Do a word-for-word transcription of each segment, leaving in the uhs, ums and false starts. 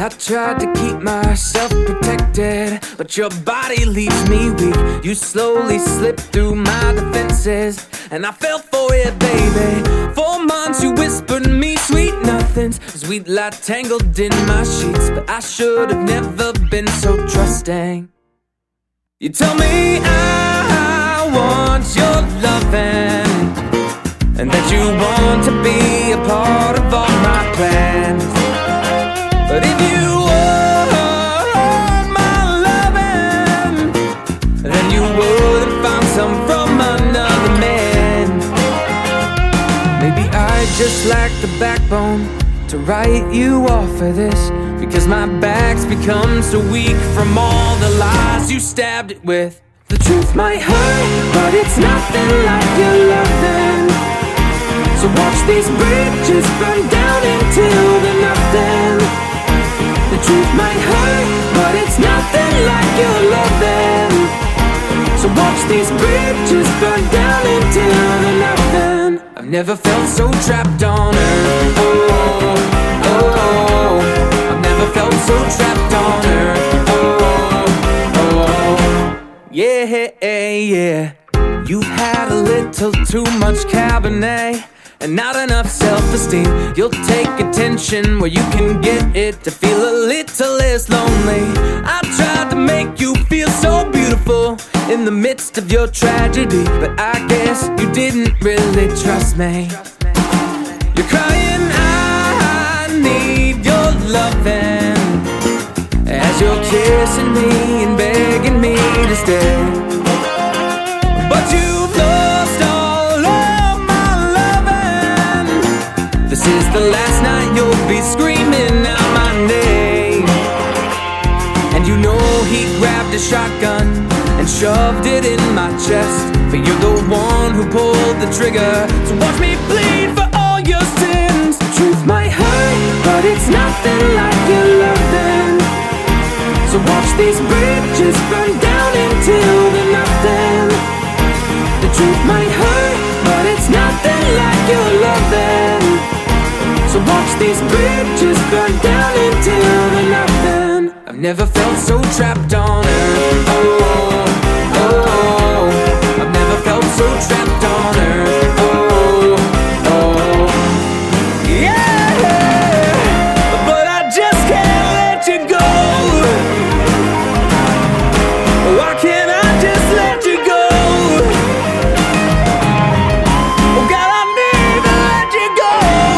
I tried to keep myself protected, but your body leaves me weak. You slowly slip through my defenses, and I fell for it, baby. For months you whispered me sweet nothings, sweet light tangled in my sheets, but I should have never been so trusting. You tell me I want your loving, and that you want to be a part of all my plans. But if you want my loving, then you wouldn't find some from another man. Maybe I just lack the backbone to write you off for this, because my back's become so weak from all the lies you stabbed it with. The truth might hurt, but it's nothing like your loving. So watch these bridges burn down into the nothing. The truth might hurt, but it's nothing like your loving. So watch these bridges burn down into the nothing. I've never felt so trapped on earth. Oh, oh, oh. I've never felt so trapped on earth. Oh, oh, yeah, yeah. You've had a little too much Cabernet and not enough self-esteem. You'll take attention where you can get it to feel a little less lonely. I tried to make you feel so beautiful in the midst of your tragedy, but I guess you didn't really trust me. You're crying, I need your loving, as you're kissing me and begging me to stay. But you've lost all of my loving. This is the last night you'll be screaming out my name. And you know he grabbed a shotgun and shoved it in my chest, but you're the one who pulled the trigger. So watch me bleed for all your sins. The truth might hurt, but it's nothing like your loving. So watch these bridges burn down into the nothing. The truth might hurt, but it's nothing like your loving. So watch these bridges burn down into the nothing. I've never felt so trapped on earth. Oh, oh, oh. I've never felt so trapped on earth. Oh, oh, yeah. But I just can't let you go. Why can't I just let you go? Oh God, I need to let you go,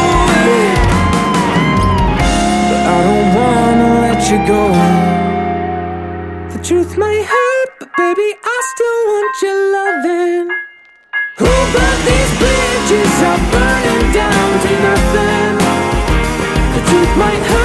but I don't wanna let you go. The truth may hurt, but baby, I still want your loving. Who but these bridges are burning down to nothing? The truth might hurt,